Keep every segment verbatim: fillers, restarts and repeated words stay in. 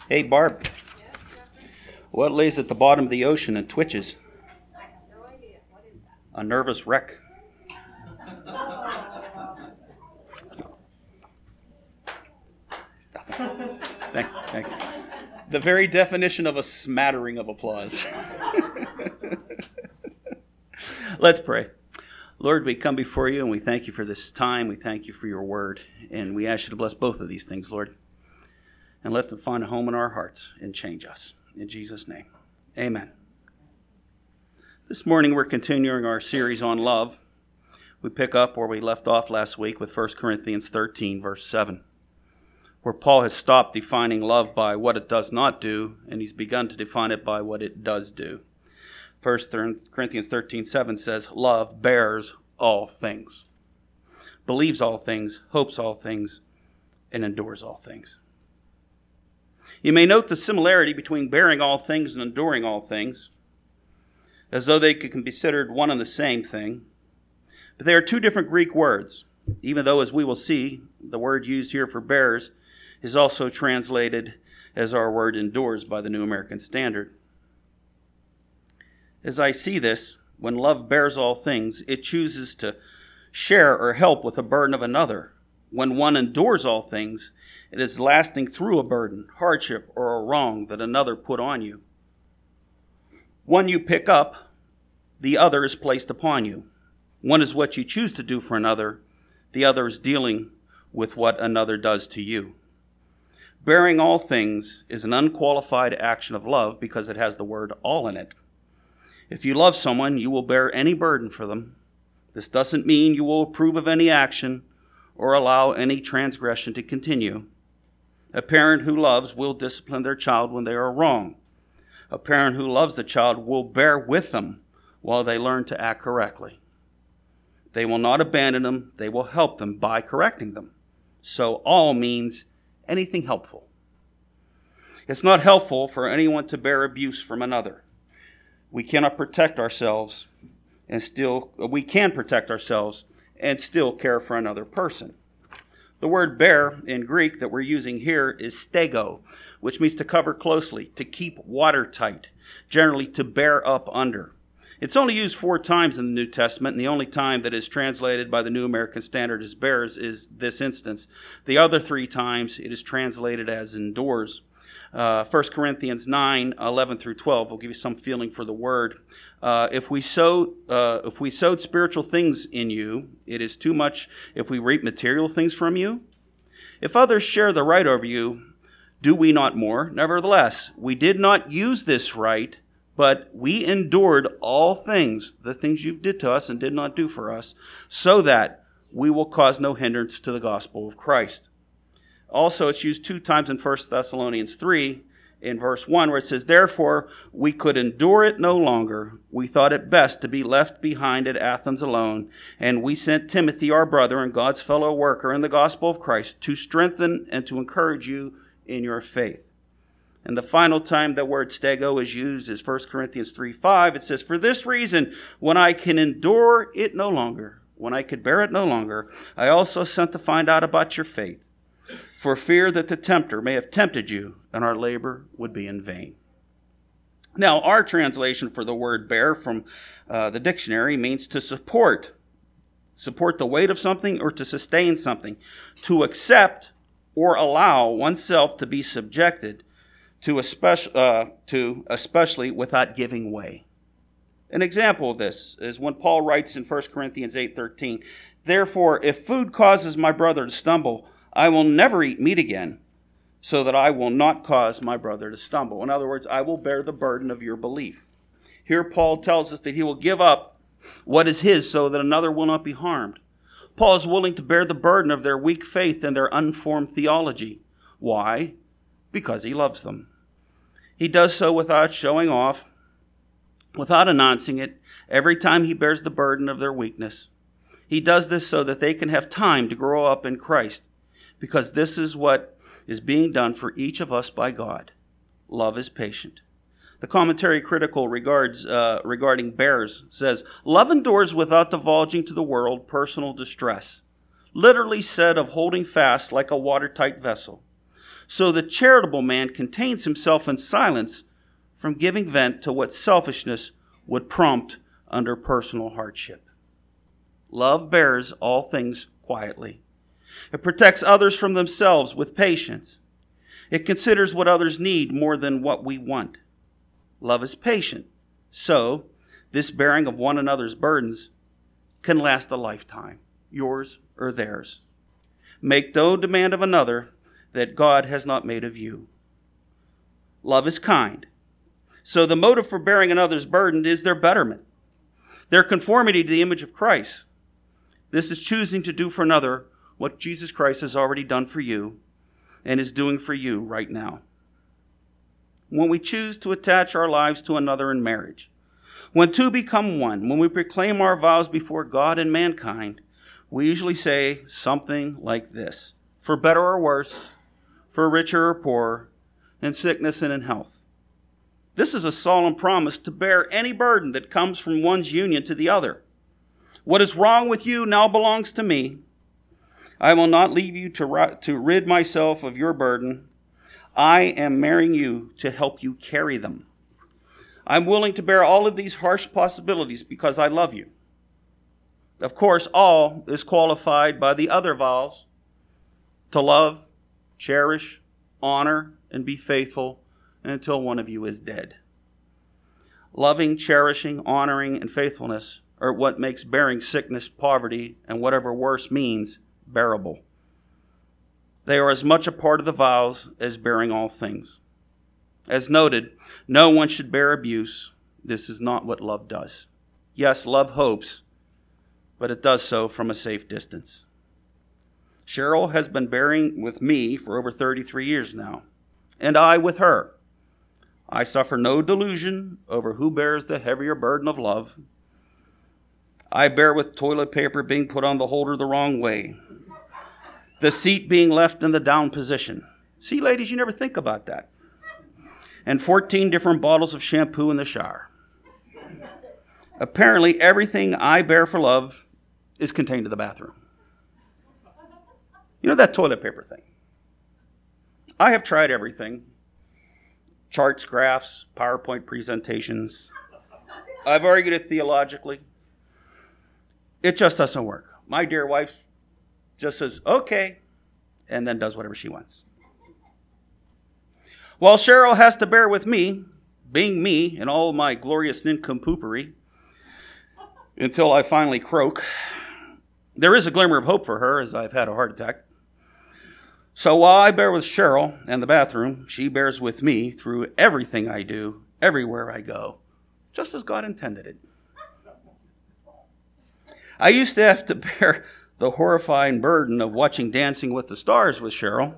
Hey, Barb, what lays at the bottom of the ocean and twitches? I have no idea. What is that? A nervous wreck. Thank, thank you. The very definition of a smattering of applause. Let's pray. Lord, we come before you and we thank you for this time. We thank you for your word. And we ask you to bless both of these things, Lord. And let them find a home in our hearts and change us. In Jesus' name, amen. This morning we're continuing our series on love. We pick up where we left off last week with First Corinthians thirteen, verse seven, where Paul has stopped defining love by what it does not do, and he's begun to define it by what it does do. First Corinthians thirteen, seven says, love bears all things, believes all things, hopes all things, and endures all things. You may note the similarity between bearing all things and enduring all things, as though they could be considered one and the same thing. But they are two different Greek words, even though, as we will see, the word used here for bears is also translated as our word endures by the New American Standard. As I see this, when love bears all things, it chooses to share or help with the burden of another. When one endures all things, it is lasting through a burden, hardship, or a wrong that another put on you. One you pick up, the other is placed upon you. One is what you choose to do for another, the other is dealing with what another does to you. Bearing all things is an unqualified action of love because it has the word all in it. If you love someone, you will bear any burden for them. This doesn't mean you will approve of any action or allow any transgression to continue. A parent who loves will discipline their child when they are wrong. A parent who loves the child will bear with them while they learn to act correctly. They will not abandon them. They will help them by correcting them. So all means anything helpful. It's not helpful for anyone to bear abuse from another. We cannot protect ourselves and still, we can protect ourselves and still care for another person. The word bear in Greek that we're using here is stego, which means to cover closely, to keep watertight, generally to bear up under. It's only used four times in the New Testament, and the only time that is translated by the New American Standard as bears is this instance. The other three times it is translated as endures. Uh, First Corinthians nine, eleven through twelve will give you some feeling for the word. Uh, if we sow, uh, if we sowed spiritual things in you, it is too much if we reap material things from you. If others share the right over you, do we not more? Nevertheless, we did not use this right, but we endured all things, the things you did to us and did not do for us, so that we will cause no hindrance to the gospel of Christ. Also, it's used two times in First Thessalonians three, in verse one, where it says, therefore, we could endure it no longer. We thought it best to be left behind at Athens alone, and we sent Timothy, our brother and God's fellow worker in the gospel of Christ, to strengthen and to encourage you in your faith. And the final time the word stego is used is First Corinthians three, five. It says, for this reason, when I can endure it no longer, when I could bear it no longer, I also sent to find out about your faith, for fear that the tempter may have tempted you, and our labor would be in vain. Now, our translation for the word bear from uh, the dictionary means to support, support the weight of something or to sustain something, to accept or allow oneself to be subjected to, especially, uh, to especially without giving way. An example of this is when Paul writes in First Corinthians eight thirteen, therefore, if food causes my brother to stumble, I will never eat meat again, so that I will not cause my brother to stumble. In other words, I will bear the burden of your belief. Here Paul tells us that he will give up what is his so that another will not be harmed. Paul is willing to bear the burden of their weak faith and their unformed theology. Why? Because he loves them. He does so without showing off, without announcing it, every time he bears the burden of their weakness. He does this so that they can have time to grow up in Christ, because this is what is being done for each of us by God. Love is patient. The commentary critical regards uh, regarding bears says, love endures without divulging to the world personal distress, literally said of holding fast like a watertight vessel. So the charitable man contains himself in silence from giving vent to what selfishness would prompt under personal hardship. Love bears all things quietly. It protects others from themselves with patience. It considers what others need more than what we want. Love is patient. So, this bearing of one another's burdens can last a lifetime, yours or theirs. Make no demand of another that God has not made of you. Love is kind. So the motive for bearing another's burden is their betterment, their conformity to the image of Christ. This is choosing to do for another what Jesus Christ has already done for you and is doing for you right now. When we choose to attach our lives to another in marriage, when two become one, when we proclaim our vows before God and mankind, we usually say something like this: for better or worse, for richer or poorer, in sickness and in health. This is a solemn promise to bear any burden that comes from one's union to the other. What is wrong with you now belongs to me. I will not leave you to, to rid myself of your burden. I am marrying you to help you carry them. I'm willing to bear all of these harsh possibilities because I love you. Of course, all is qualified by the other vows: to love, cherish, honor, and be faithful until one of you is dead. Loving, cherishing, honoring, and faithfulness are what makes bearing sickness, poverty, and whatever worse means bearable. They are as much a part of the vows as bearing all things. As noted, no one should bear abuse. This is not what love does. Yes, love hopes, but it does so from a safe distance. Cheryl has been bearing with me for over thirty-three years now, and I with her. I suffer no delusion over who bears the heavier burden of love. I bear with toilet paper being put on the holder the wrong way, the seat being left in the down position. See, ladies, you never think about that. And fourteen different bottles of shampoo in the shower. Apparently, everything I bear for love is contained in the bathroom. You know that toilet paper thing? I have tried everything. Charts, graphs, PowerPoint presentations. I've argued it theologically. It just doesn't work. My dear wife just says, okay, and then does whatever she wants. While Cheryl has to bear with me, being me and all my glorious nincompoopery, until I finally croak, there is a glimmer of hope for her as I've had a heart attack. So while I bear with Cheryl and the bathroom, she bears with me through everything I do, everywhere I go, just as God intended it. I used to have to bear the horrifying burden of watching Dancing with the Stars with Cheryl.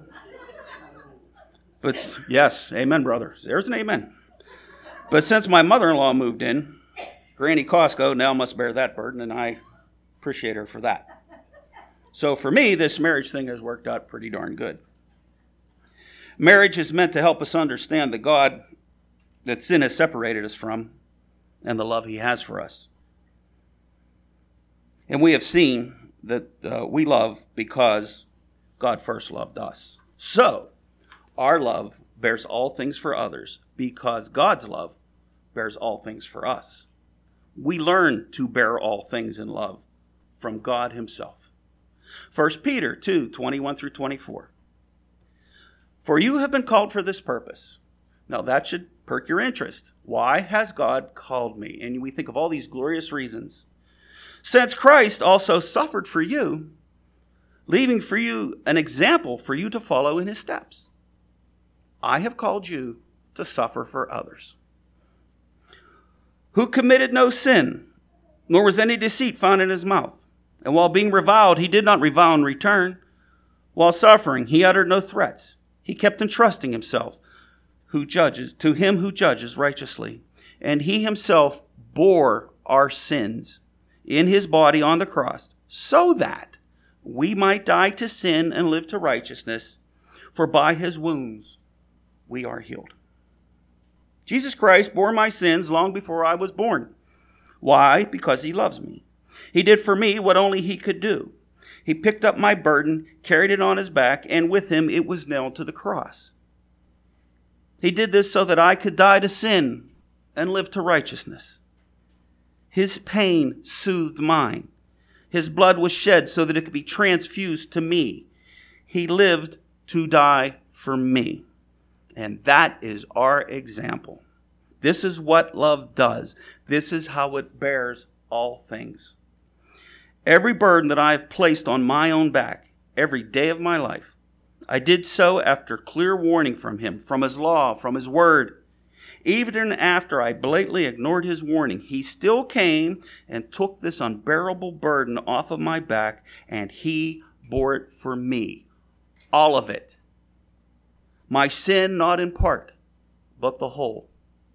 But yes, amen, brother. There's an amen. But since my mother-in-law moved in, Granny Costco now must bear that burden, and I appreciate her for that. So for me, this marriage thing has worked out pretty darn good. Marriage is meant to help us understand the God that sin has separated us from and the love he has for us. And we have seen that uh, we love because God first loved us. So our love bears all things for others because God's love bears all things for us. We learn to bear all things in love from God himself. First Peter two, twenty-one through twenty-four. For you have been called for this purpose. Now that should perk your interest. Why has God called me? And we think of all these glorious reasons. Since Christ also suffered for you, leaving for you an example for you to follow in his steps. I have called you to suffer for others. Who committed no sin, nor was any deceit found in his mouth. And while being reviled, he did not revile in return. While suffering, he uttered no threats. He kept entrusting himself who judges to him who judges righteously. And he himself bore our sins in his body on the cross, so that we might die to sin and live to righteousness. For by his wounds we are healed. Jesus Christ bore my sins long before I was born. Why? Because he loves me. He did for me what only he could do. He picked up my burden, carried it on his back, and with him it was nailed to the cross. He did this so that I could die to sin and live to righteousness. His pain soothed mine. His blood was shed so that it could be transfused to me. He lived to die for me. And that is our example. This is what love does. This is how it bears all things. Every burden that I have placed on my own back, every day of my life, I did so after clear warning from him, from his law, from his word. Even after I blatantly ignored his warning, he still came and took this unbearable burden off of my back, and he bore it for me. All of it. My sin, not in part, but the whole.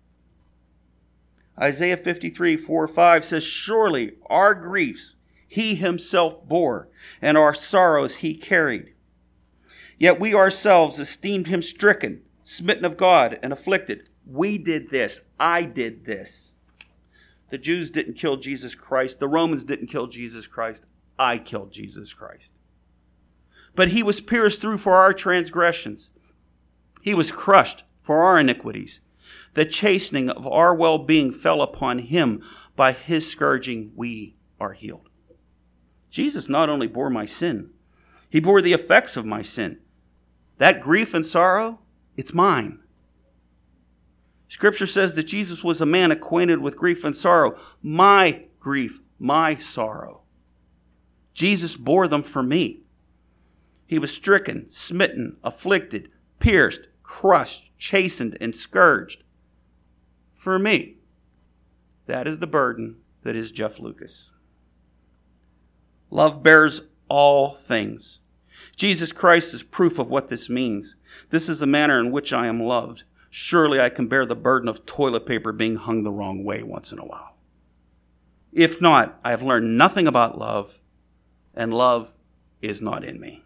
Isaiah fifty-three, four, five says, surely our griefs he himself bore, and our sorrows he carried. Yet we ourselves esteemed him stricken, smitten of God, and afflicted. We did this. I did this. The Jews didn't kill Jesus Christ. The Romans didn't kill Jesus Christ. I killed Jesus Christ. But he was pierced through for our transgressions. He was crushed for our iniquities. The chastening of our well-being fell upon him. By his scourging we are healed. Jesus not only bore my sin, he bore the effects of my sin. That grief and sorrow, it's mine. Scripture says that Jesus was a man acquainted with grief and sorrow. My grief, my sorrow. Jesus bore them for me. He was stricken, smitten, afflicted, pierced, crushed, chastened, and scourged for me. That is the burden that is Jeff Lucas. Love bears all things. Jesus Christ is proof of what this means. This is the manner in which I am loved. Surely I can bear the burden of toilet paper being hung the wrong way once in a while. If not, I have learned nothing about love, and love is not in me.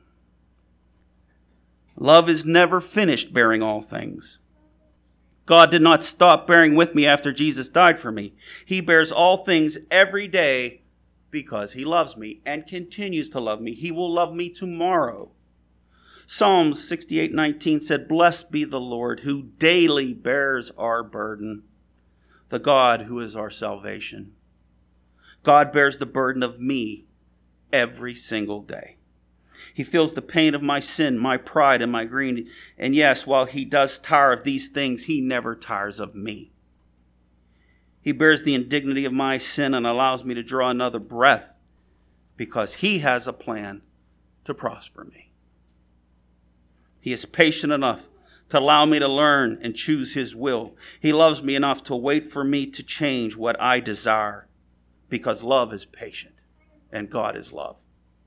Love is never finished bearing all things. God did not stop bearing with me after Jesus died for me. He bears all things every day because he loves me and continues to love me. He will love me tomorrow. Psalms sixty-eight nineteen said, blessed be the Lord who daily bears our burden, the God who is our salvation. God bears the burden of me every single day. He feels the pain of my sin, my pride, and my greed. And yes, while he does tire of these things, he never tires of me. He bears the indignity of my sin and allows me to draw another breath because he has a plan to prosper me. He is patient enough to allow me to learn and choose his will. He loves me enough to wait for me to change what I desire because love is patient and God is love.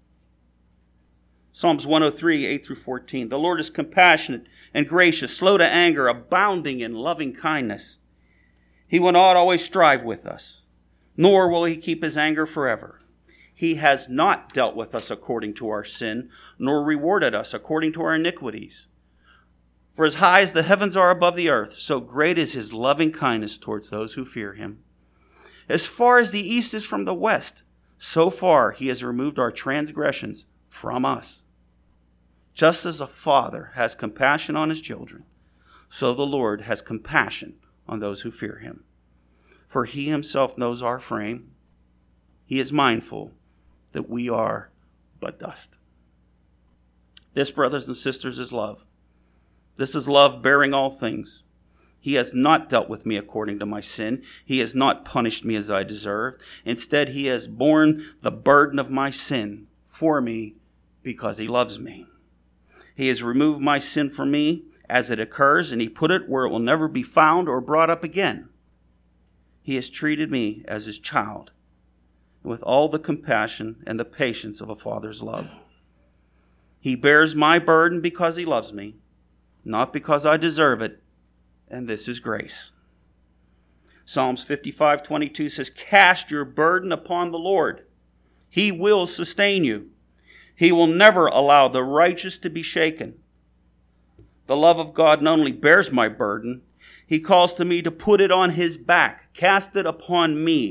Psalms one oh three, eight through fourteen. The Lord is compassionate and gracious, slow to anger, abounding in loving kindness. He will not always strive with us, nor will he keep his anger forever. He has not dealt with us according to our sin, nor rewarded us according to our iniquities. For as high as the heavens are above the earth, so great is his loving kindness towards those who fear him. As far as the east is from the west, so far he has removed our transgressions from us. Just as a father has compassion on his children, so the Lord has compassion on those who fear him. For he himself knows our frame. He is mindful that we are but dust. This, brothers and sisters, is love. This is love bearing all things. He has not dealt with me according to my sin. He has not punished me as I deserved. Instead, he has borne the burden of my sin for me because he loves me. He has removed my sin from me as it occurs, and he put it where it will never be found or brought up again. He has treated me as his child with all the compassion and the patience of a father's love. He bears my burden because he loves me, not because I deserve it, and this is grace. Psalms fifty-five twenty-two says, cast your burden upon the Lord. He will sustain you. He will never allow the righteous to be shaken. The love of God not only bears my burden, he calls to me to put it on his back, cast it upon me.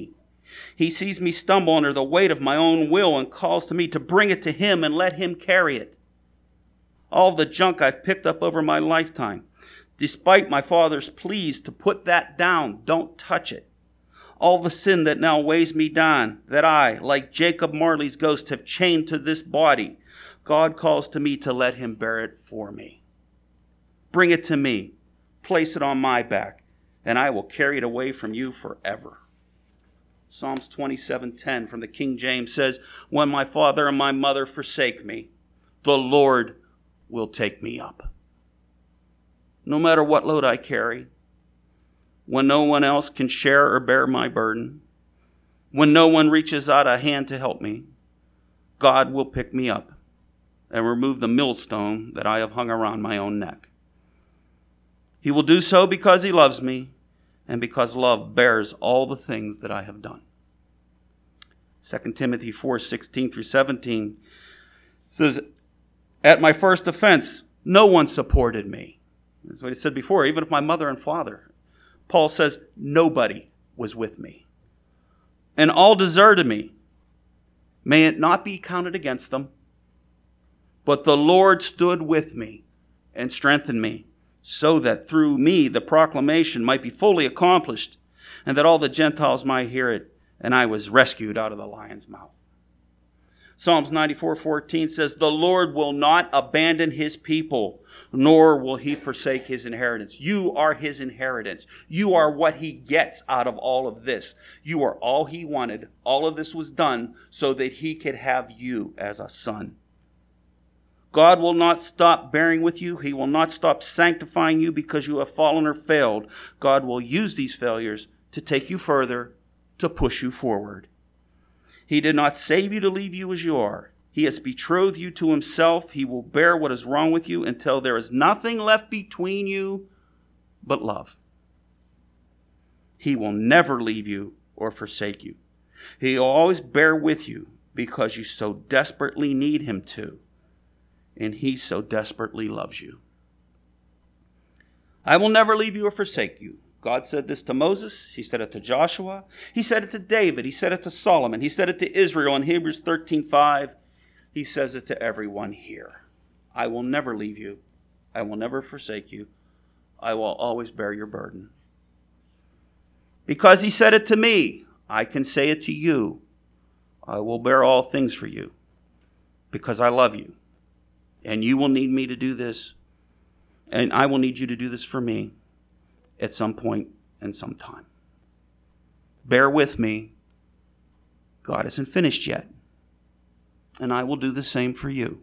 He sees me stumble under the weight of my own will and calls to me to bring it to him and let him carry it. All the junk I've picked up over my lifetime, despite my father's pleas to put that down, don't touch it. All the sin that now weighs me down, that I, like Jacob Marley's ghost, have chained to this body, God calls to me to let him bear it for me. Bring it to me, place it on my back, and I will carry it away from you forever. Psalms twenty-seven ten from the King James says, when my father and my mother forsake me, the Lord will take me up. No matter what load I carry, when no one else can share or bear my burden, when no one reaches out a hand to help me, God will pick me up and remove the millstone that I have hung around my own neck. He will do so because he loves me and because love bears all the things that I have done. Second Timothy four sixteen through seventeen says, at my first offense, no one supported me. That's what he said before, even if my mother and father. Paul says, nobody was with me. And all deserted me. May it not be counted against them. But the Lord stood with me and strengthened me, so that through me the proclamation might be fully accomplished, and that all the Gentiles might hear it, and I was rescued out of the lion's mouth. Psalms ninety-four fourteen says, the Lord will not abandon his people, nor will he forsake his inheritance. You are his inheritance. You are what he gets out of all of this. You are all he wanted. All of this was done so that he could have you as a son. God will not stop bearing with you. He will not stop sanctifying you because you have fallen or failed. God will use these failures to take you further, to push you forward. He did not save you to leave you as you are. He has betrothed you to himself. He will bear what is wrong with you until there is nothing left between you but love. He will never leave you or forsake you. He will always bear with you because you so desperately need him to, and he so desperately loves you. I will never leave you or forsake you. God said this to Moses. He said it to Joshua. He said it to David. He said it to Solomon. He said it to Israel in Hebrews thirteen five. He says it to everyone here. I will never leave you. I will never forsake you. I will always bear your burden. Because he said it to me, I can say it to you. I will bear all things for you because I love you. And you will need me to do this. And I will need you to do this for me at some point and some time. Bear with me. God isn't finished yet. And I will do the same for you.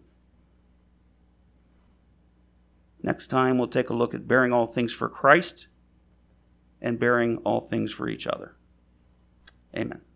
Next time, we'll take a look at bearing all things for Christ and bearing all things for each other. Amen.